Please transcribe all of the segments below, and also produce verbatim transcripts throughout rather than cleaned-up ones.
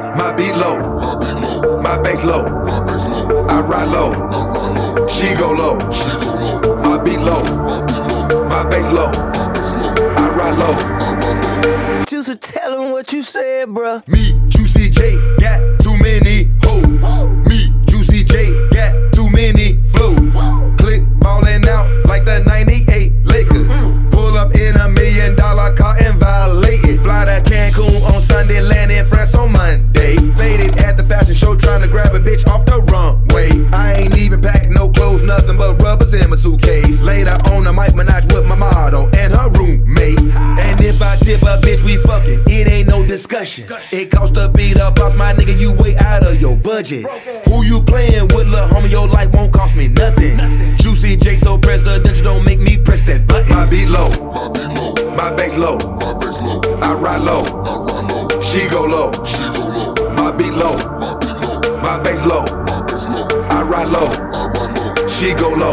My beat low, my bass low. I ride low, she go low. My beat low, my bass low. I ride low. Juicy, tell him what you said, bruh. Me, Juicy J, got too many hoes. Me, Juicy J, got too many flows. Click ballin' out like the ninety-eight Lakers. Pull up in a million dollar car and violate it. Fly to Cancun on Sunday, land in France on Monday. Faded at the fashion show, trying to grab a bitch off the runway. I ain't even packed no clothes, nothing but rubbers in my suitcase. Later on, I might Minaj with my model and her roommate. And if I tip a bitch, we fucking, it ain't no discussion. It cost to beat up boss, my nigga, you way out of your budget. Who you playing with, lil' homie, your life won't cost me nothing. Juicy J so presidential, don't make me press that button. My beat low, my bass low. I ride low, she go low. My beat low, my bass low. I ride low, she go low.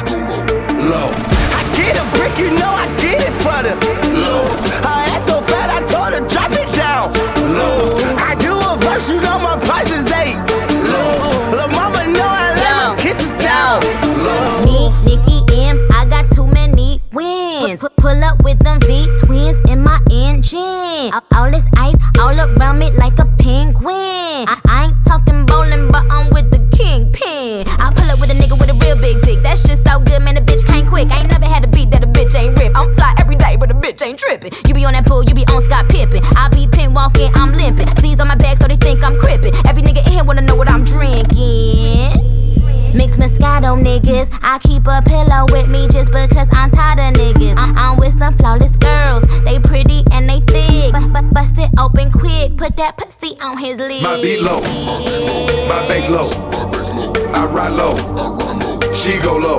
Low. I get a brick, you know I get it for the low. Her ass so fat, I told her drop it down. Low. I do a verse, you know my price is eight. Low. Lil' mama know I let my kisses down. Low. Me, Nicki, M, I got too many wins. Pu- pull up with them V twins in my engine. All, all this ice all around me like a penguin. I, I ain't talking bowling, but I'm with the kingpin. I pull up with a nigga with a real big dick. That's just so good, man. The bitch can't quick. I ain't never had a beat that a bitch ain't rip. I'm fly every day, but a bitch ain't tripping. You be on that pool, you be on Scott Pippen. I be pin walking, I'm limping. Sleeves on my back, so they think I'm crippin'. Every nigga in here wanna know what I'm drinking. Mixed Moscato niggas, I keep a pillow with me just because I'm tired of niggas. I- I'm with some flawless girls, they pretty and they thick. But but bust it open quick, put that pussy on his lid. My beat low, my bass low. I ride low, she go low.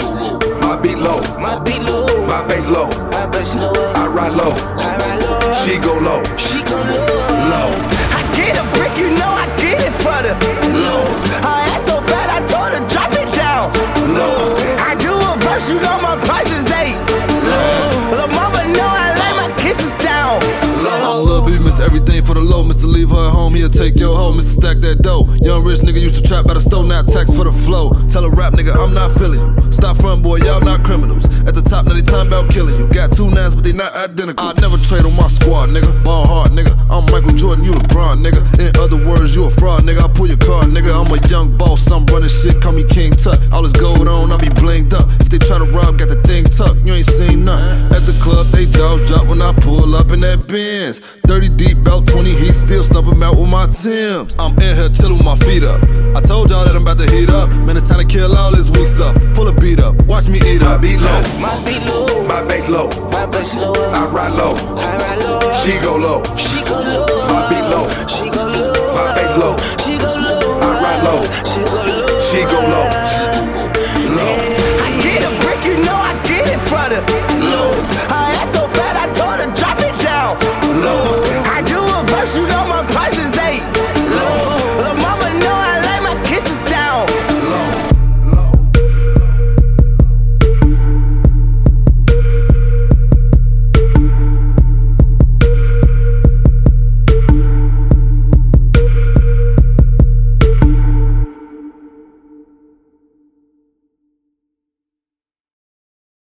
My beat low, My beat low, my bass low. my bass low. I ride low, I ride low, she go low. she go low. Low. I get a brick, you know I get it for the low. Her ass so fat, I told her drop it down. Low. I do a verse, you know my price is eight. Low. Lil' mama know I lay my kisses down. I'm Lil B, Mister Everything for the low. Mister Leave her at home, he'll take your hoe. Mister Stack that dough. Young rich nigga used to trap by the stove, now tax for the flow. Tell a rap nigga I'm not feeling you. Stop front boy, y'all not criminals. At the top, now they time about killing you. Got two nines, but they not identical. I never trade on my squad, nigga. Ball hard, nigga. I'm Michael Jordan, you LeBron, nigga. In other words, you a fraud, nigga. I pull your card, nigga. I'm a young boss, I'm running shit, call me King Tut. All this gold on, I be blinged up. If they try to rob, got the thing tucked. You ain't seen nothing. At the club, they jaws drop when I pull up in that Benz. thirty deep, belt twenty heat, still stumping out with my Timbs. I'm in here chillin' with my feet up. I told y'all that I'm about to heat up. Man, it's time to kill all this weak stuff. Pull a beat up, watch me eat My up. beat low, My beat low, my bass low. my bass low. I ride low, I ride low, she go low. she go low. My beat low, She go low, my bass low. she go low. I ride low, She go low, she go low. Low. I get a brick, you know I get it for the low. Her